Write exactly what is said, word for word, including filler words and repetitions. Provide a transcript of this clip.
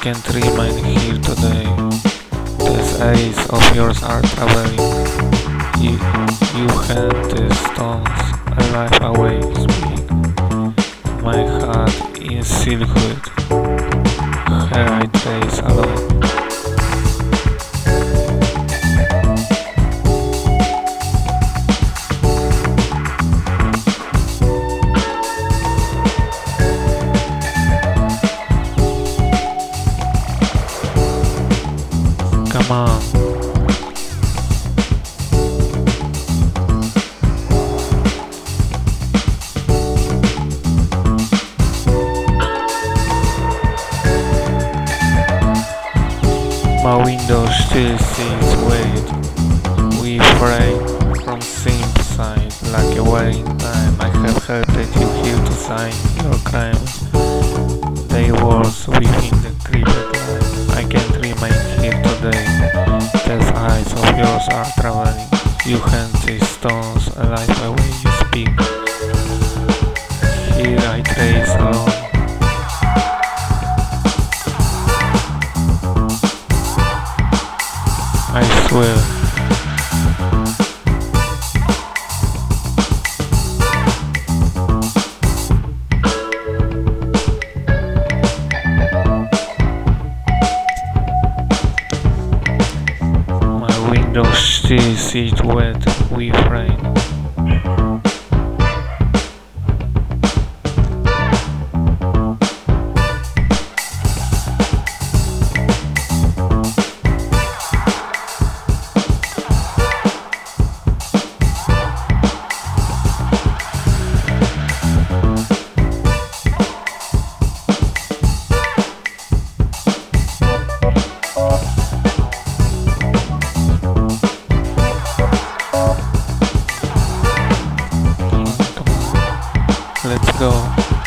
can't remain here today. These eyes of yours are traveling. You, you hand the stones alive away. Speak. My heart in silhouette. Here I trace alone. Come on. My window still sees weight. We fray from same side like a wearing time. I have helped you here to sign your crimes. They was within the creeped line. I can't remain here today. These eyes of yours are traveling. You hand these stones alive away. You speak. Here I trace alone. I swear. My window still sees wet with rain. Let's go.